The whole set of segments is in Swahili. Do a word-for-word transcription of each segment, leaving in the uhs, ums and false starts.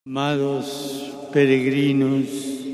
Amados peregrinos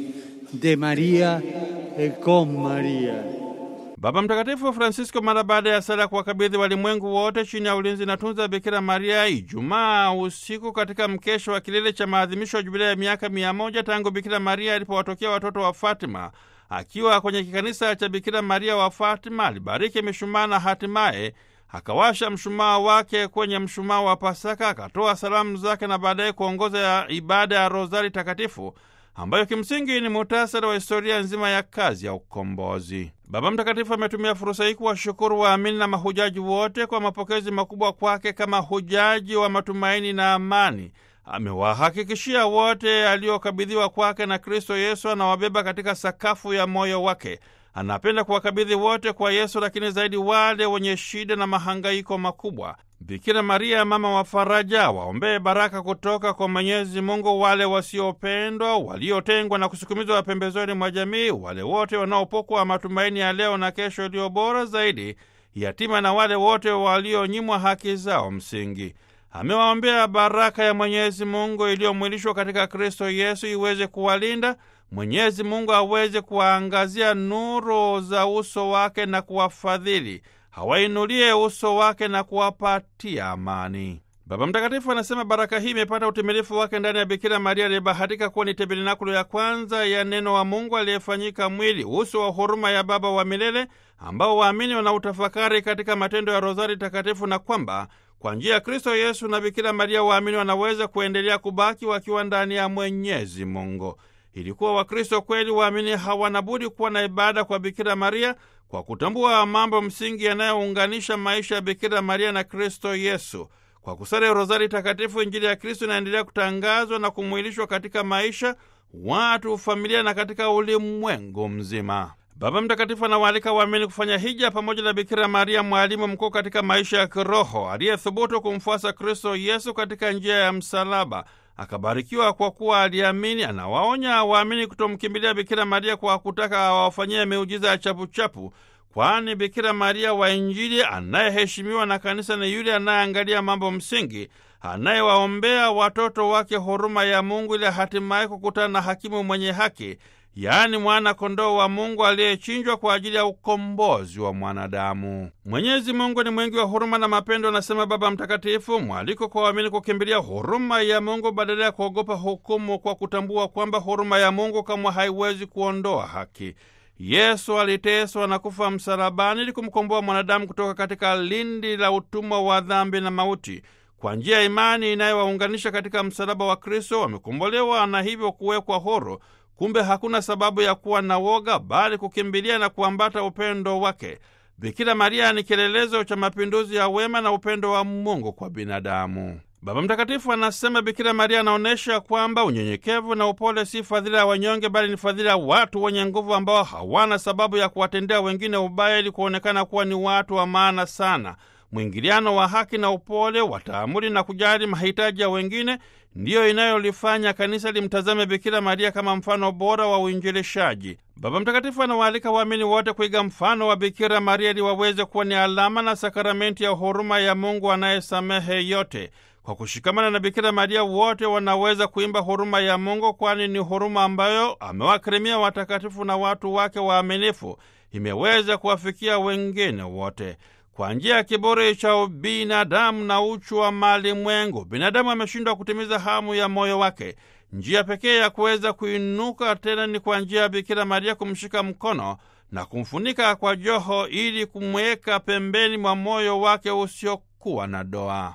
de María y con María. Baba Mtakatifu Francisco mara baada ya sala kuwakabidhi walimwengu wote chini ya ulinzi na tunza Bikira Maria Ijumaa usiku katika mkesho wa kilele cha maadhimisho ya jubilei ya miaka mia moja tangu Bikira Maria alipowatokea watoto wa Fatima, akiwa kwenye kikanisa cha Bikira Maria wa Fatima alibariki mishumaa na hatimaye akawasha mshumaa wake kwenye mshumaa wa Pasaka, akatoa salamu zake na baadaye kuongoza ya ibada ya Rozari Takatifu ambayo kimsingi ni muhtasari wa historia nzima ya kazi ya ukombozi. Baba Mtakatifu ametumia fursa hii kuwashukuru waamini na mahujaji wote kwa mapokezi makubwa kwake kama hujaji wa matumaini na amani. Amewahakikishia wote aliokabidhiwa kwake na Kristo Yesu anawabeba katika sakafu ya moyo wake. Anapenda kuwakabidhi wote kwa Yesu, lakini zaidi wale wenye shida na mahangaiko makubwa. Bikira Maria, mama wa faraja, waombee baraka kutoka kwa Mwenyezi Mungu wale wasiopendwa, waliotengwa na kusukumizwa pembezoni mwa jamii, wale wote wanaopokwa matumaini ya leo na kesho iliyo bora zaidi, yatima na wale wote walionyimwa haki zao msingi. Amewaombea baraka ya Mwenyezi Mungu iliyomwilishwa katika Kristo Yesu iweze kuwalinda, Mwenyezi Mungu aweze kuwaangazia nuru za uso wake na kuwafadhili, hawainulie uso wake na kuwapatia amani. Baba Mtakatifu anasema baraka hii imepata utimilifu wake ndani ya Bikira Maria aliyebahatika kuwa ni tabernakulo ya kwanza ya neno wa Mungu aliyefanyika mwili, uso wa huruma ya Baba wa milele ambao waamini wanautafakari katika matendo ya Rozari Takatifu, na kwamba kwa njia ya Kristo Yesu na Bikira Maria waamini wanaweza kuendelea kubaki wakiwa ndani ya Mwenyezi Mungu. Ilikuwa Wakristo kweli waamini hawana budi kuwa na ibada kwa Bikira Maria kwa kutambua mambo msingi yanayounganisha maisha ya Bikira Maria na Kristo Yesu. Kwa kusali Rozari Takatifu, Injili ya Kristo inaendelea kutangazwa na kumwilishwa katika maisha, watu, familia na katika ulimwengu mzima. Baba Mtakatifu anawaalika waamini kufanya hija pamoja na Bikira Maria, mwalimu mkuu katika maisha ya kiroho aliyethubutu kumfuasa Kristo Yesu katika njia ya msalaba, akabarikiwa kwa kuwa aliamini. Anawaonya waamini kutomkimbilia Bikira Maria kwa kutaka awafanyie miujiza ya chapuchapu, kwani Bikira Maria wa Injili anayeheshimiwa na kanisa ni yule anayeangalia mambo msingi, anayewaombea watoto wake huruma ya Mungu ili hatimaye kukutana na hakimu mwenye haki, yaani mwana kondoo wa Mungu aliyechinjwa kwa ajili ya ukombozi wa mwanadamu. Mwenyezi Mungu ni mwingi wa huruma na mapendo, anasema Baba Mtakatifu, mwaliko kwa waamini kukimbilia huruma ya Mungu badala ya kuogopa hukumu, kwa kutambua kwamba huruma ya Mungu kamwe haiwezi kuondoa haki. Yesu aliteswa na kufa msalabani ili kumkomboa mwanadamu kutoka katika lindi la utumwa wa dhambi na mauti. Kwa njia ya imani inayowaunganisha katika msalaba wa Kristo wamekombolewa na hivyo kuwekwa huru. Kumbe hakuna sababu ya kuwa na woga, bali kukimbilia na kuambata upendo wake. Bikira Maria ni kielelezo cha mapinduzi ya wema na upendo wa Mungu kwa binadamu. Baba Mtakatifu anasema Bikira Maria anaonyesha kwamba unyenyekevu na upole si fadhila ya wanyonge, bali ni fadhila ya watu wenye nguvu ambao hawana sababu ya kuwatendea wengine ubaya ili kuonekana kuwa ni watu wa maana sana. Mwingiliano wa haki na upole, wataamuli na kujali mahitaji ya wengine ndiyo inayolifanya kanisa limtazame Bikira Maria kama mfano bora wa uinjilishaji. Baba Mtakatifu anawaalika waamini wote kuiga mfano wa Bikira Maria ili waweze kuwa ni alama na sakramenti ya huruma ya Mungu anayesamehe yote. Kwa kushikamana na Bikira Maria wote wanaweza kuimba huruma ya Mungu, kwani ni huruma ambayo amewakirimia watakatifu na watu wake waaminifu, imeweza kuwafikia wengine wote. Kwa njia ya kiburi cha ubinadamu na uchu wa mali mwengu, binadamu ameshindwa kutimiza hamu ya moyo wake. Njia pekee ya kuweza kuinuka tena ni kwa njia ya Bikira Maria kumshika mkono na kumfunika kwa joho ili kumweka pembeni mwa moyo wake usiokuwa na doa.